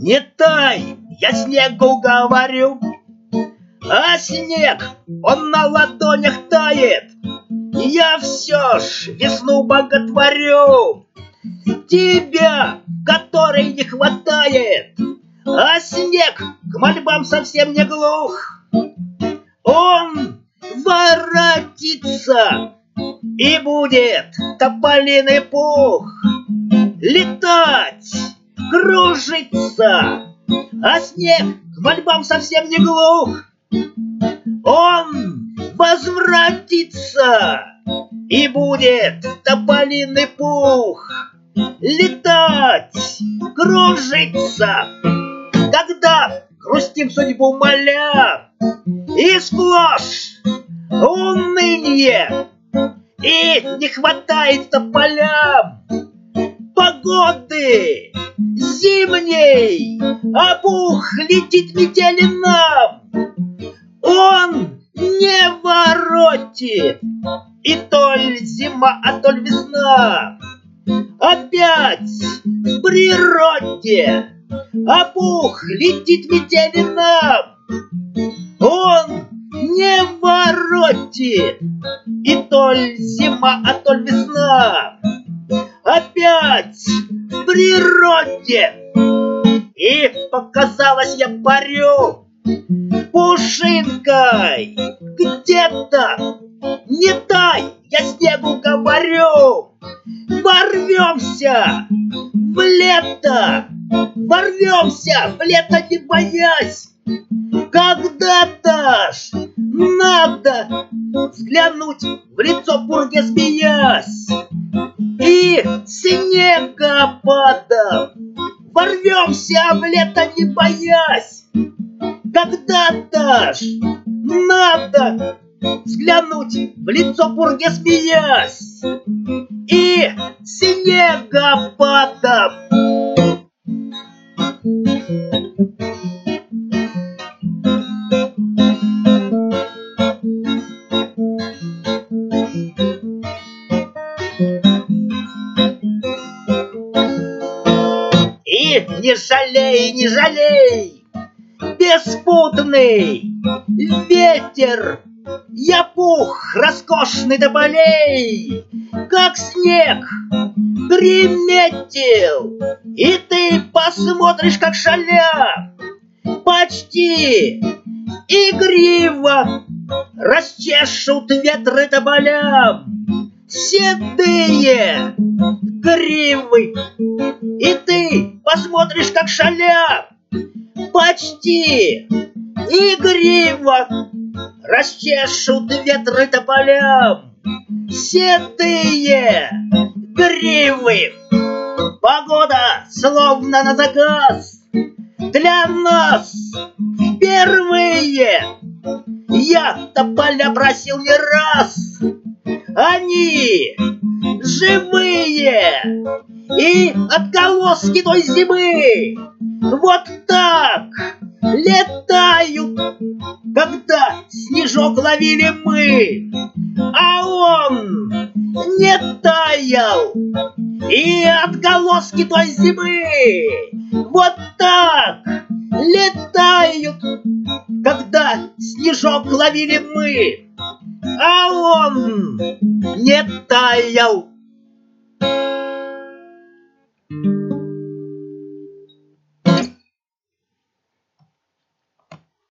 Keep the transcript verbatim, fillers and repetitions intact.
Не тай, я снегу говорю, а снег, он на ладонях тает. Я все ж весну боготворю, тебя, которой не хватает. А снег к мольбам совсем не глух. Он воротится, и будет тополиный пух летать, кружиться, а снег к мольбам совсем не глух. Он возвратится, и будет тополиный пух летать, кружиться. Тогда грустим судьбу моля, и сплошь уныние, и не хватает тополям погоды зимней, а пух летит метели нам. Он не воротит, и толь зима, а толь весна. Опять в природе, а пух летит метели нам. Он не воротит, и толь зима, а толь весна. Опять в природе, и показалось, я парю пушинкой где-то. Не тай, я снегу говорю, ворвемся в лето, ворвемся в лето, не боясь. Когда-то ж надо взглянуть в лицо пурге, смеясь. И снегопадом ворвемся в лето, не боясь. Когда-то ж надо взглянуть в лицо пурге, смеясь. И снегопадом. И не жалей, не жалей, беспутный ветер, я пух роскошный до полей, как снег приметил. И ты посмотришь, как шаля, почти игриво расчешут ветры тополям седые гривы. И ты посмотришь, как шаля, почти игриво расчешут ветры тополям седые гривы. Погода словно на заказ для нас впервые. Я тополя просил не раз, они живые, и отголоски той зимы вот так летают, когда снежок ловили мы, а он не таял. И отголоски той зимы вот так летают, когда снежок ловили мы, а он не таял.